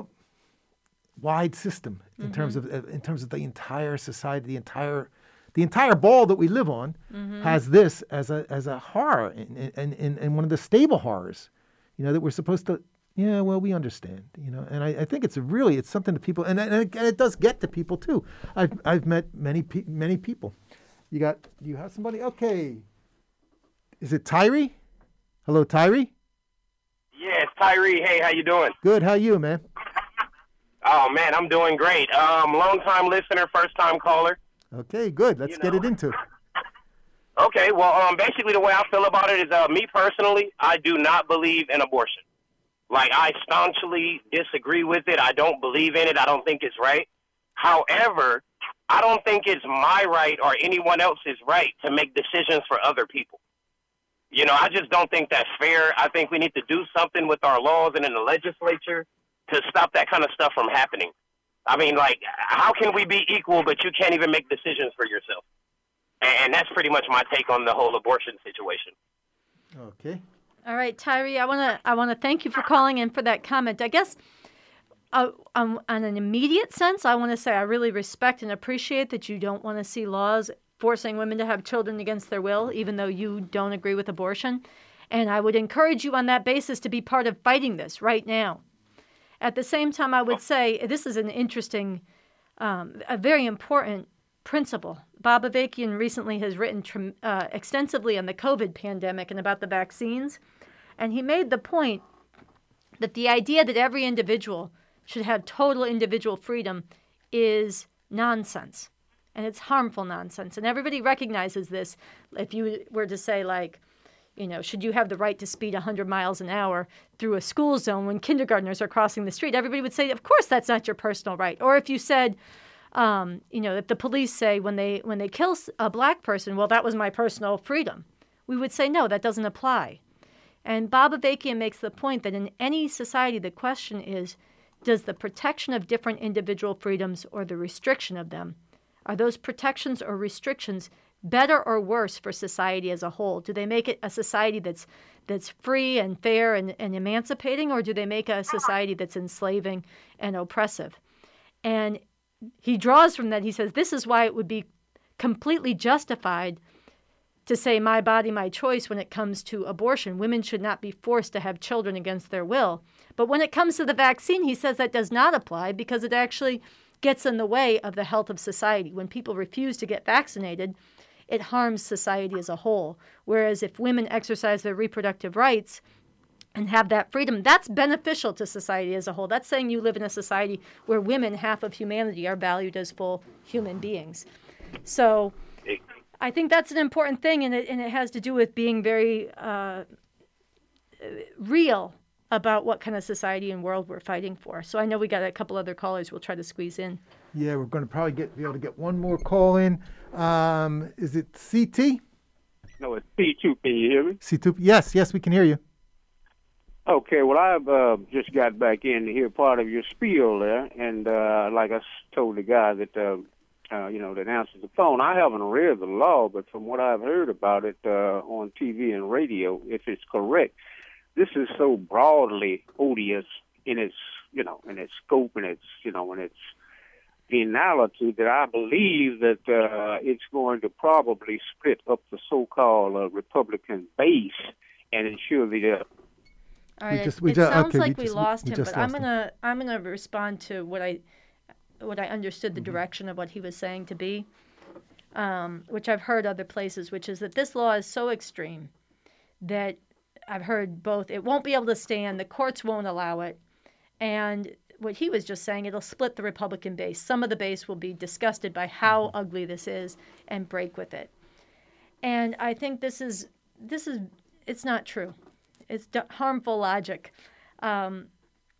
wide system in mm-hmm. terms of in terms of the entire society, the entire the entire ball that we live on mm-hmm. has this as a as a horror and and, and and one of the stable horrors, you know, that we're supposed to. Yeah, well, we understand, you know, and I, I think it's a really it's something that people and, and, it, and it does get to people too. I've I've met many pe- many people. You got do you have somebody? Okay, is it Tyree? Hello, Tyree. Yes, Tyree. Hey, how you doing? Good. How you, man? Oh, man, I'm doing great. Um, long-time listener, first-time caller. Okay, good. Let's you know. get it into it. Okay, well, um, basically the way I feel about it is, uh, me personally, I do not believe in abortion. Like, I staunchly disagree with it. I don't believe in it. I don't think it's right. However, I don't think it's my right or anyone else's right to make decisions for other people. You know, I just don't think that's fair. I think we need to do something with our laws and in the legislature to stop that kind of stuff from happening. I mean, like, how can we be equal, but you can't even make decisions for yourself? And that's pretty much my take on the whole abortion situation. Okay. All right, Tyree, I want to I want to thank you for calling in for that comment. I guess uh, um, on an immediate sense, I want to say I really respect and appreciate that you don't want to see laws forcing women to have children against their will, even though you don't agree with abortion. And I would encourage you on that basis to be part of fighting this right now. At the same time, I would say this is an interesting, um, a very important principle. Bob Avakian recently has written uh, extensively on the COVID pandemic and about the vaccines. And he made the point that the idea that every individual should have total individual freedom is nonsense. And it's harmful nonsense. And everybody recognizes this. If you were to say, like, you know, should you have the right to speed one hundred miles an hour through a school zone when kindergartners are crossing the street? Everybody would say, of course, that's not your personal right. Or if you said, um, you know, if the police say when they when they kill a black person, well, that was my personal freedom, we would say, no, that doesn't apply. And Bob Avakian makes the point that in any society, the question is, does the protection of different individual freedoms or the restriction of them, are those protections or restrictions better or worse for society as a whole? Do they make it a society that's that's free and fair and, and emancipating, or do they make a society that's enslaving and oppressive? And he draws from that. He says, this is why it would be completely justified to say my body, my choice when it comes to abortion. Women should not be forced to have children against their will. But when it comes to the vaccine, he says that does not apply because it actually gets in the way of the health of society. When people refuse to get vaccinated, it harms society as a whole. Whereas if women exercise their reproductive rights and have that freedom, that's beneficial to society as a whole. That's saying you live in a society where women, half of humanity, are valued as full human beings. So I think that's an important thing, and it, and it has to do with being very uh, real about what kind of society and world we're fighting for. So I know we got a couple other callers we'll try to squeeze in. Yeah, we're going to probably get be able to get one more call in. Um, is it C T? No, it's C two. Can you hear me? C two. Yes, yes, we can hear you. Okay, well, I've uh, just got back in to hear part of your spiel there, and uh, like I told the guy that uh, uh, you know, that answers the phone. I haven't read the law, but from what I've heard about it uh, on T V and radio, if it's correct, this is so broadly odious in its, you know, in its scope and its, you know, in its venality that I believe that uh, it's going to probably split up the so-called uh, Republican base and ensure the. Uh, All right, just, we it just, sounds okay, like we, we, just, lost we him, just but I'm lost gonna him. I'm gonna respond to what I what I understood the Mm-hmm. direction of what he was saying to be, um, which I've heard other places, which is that this law is so extreme that I've heard both it won't be able to stand, the courts won't allow it, and what he was just saying, it'll split the Republican base. Some of the base will be disgusted by how Mm-hmm. ugly this is and break with it. And I think this is this is it's not true. It's d- harmful logic. Um,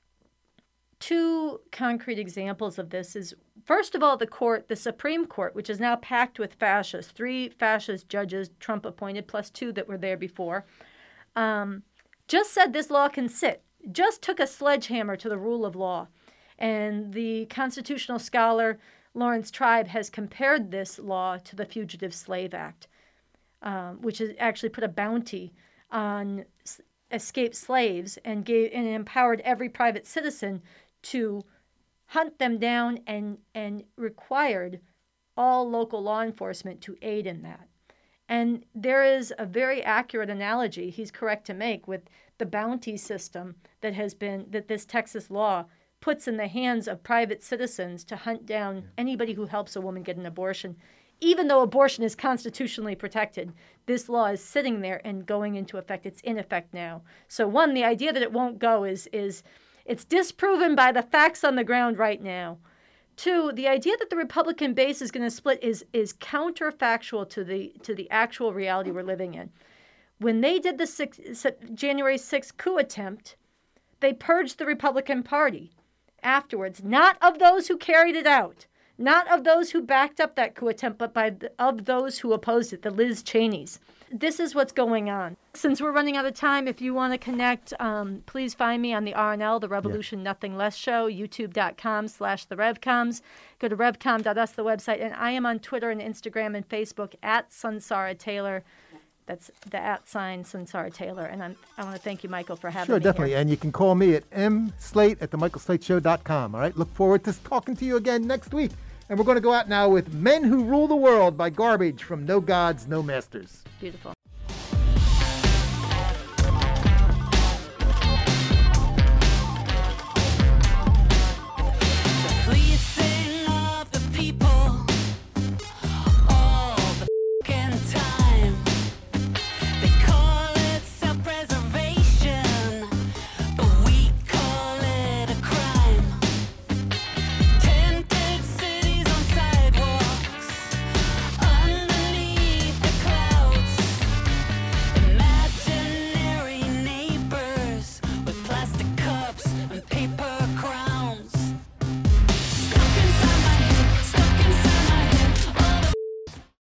two concrete examples of this is, first of all, the court, the Supreme Court, which is now packed with fascists, three fascist judges Trump appointed, plus two that were there before, um, just said this law can sit, just took a sledgehammer to the rule of law. And the constitutional scholar Lawrence Tribe has compared this law to the Fugitive Slave Act, um, which has actually put a bounty on s- escaped slaves and gave and empowered every private citizen to hunt them down and and required all local law enforcement to aid in that. And there is a very accurate analogy he's correct to make with the bounty system that has been that this Texas law puts in the hands of private citizens to hunt down anybody who helps a woman get an abortion. Even though abortion is constitutionally protected, this law is sitting there and going into effect. It's in effect now. So one, the idea that it won't go is is it's disproven by the facts on the ground right now. Two, the idea that the Republican base is going to split is is counterfactual to the to the actual reality we're living in. When they did the six, January sixth coup attempt, they purged the Republican Party afterwards, not of those who carried it out, not of those who backed up that coup attempt, but by the, of those who opposed it, the Liz Cheneys. This is what's going on. Since we're running out of time, if you want to connect, um, please find me on the R N L, the Revolution yeah. Nothing Less Show, youtube.com slash the RevComs. Go to revcom dot us, the website. And I am on Twitter and Instagram and Facebook at Sunsara Taylor. That's the at sign Sunsara Taylor. And I'm, I want to thank you, Michael, for having sure, me definitely. here. And you can call me at m slate at the michael slate show dot com. All right. Look forward to talking to you again next week. And we're going to go out now with Men Who Rule the World by Garbage from No Gods, No Masters. Beautiful.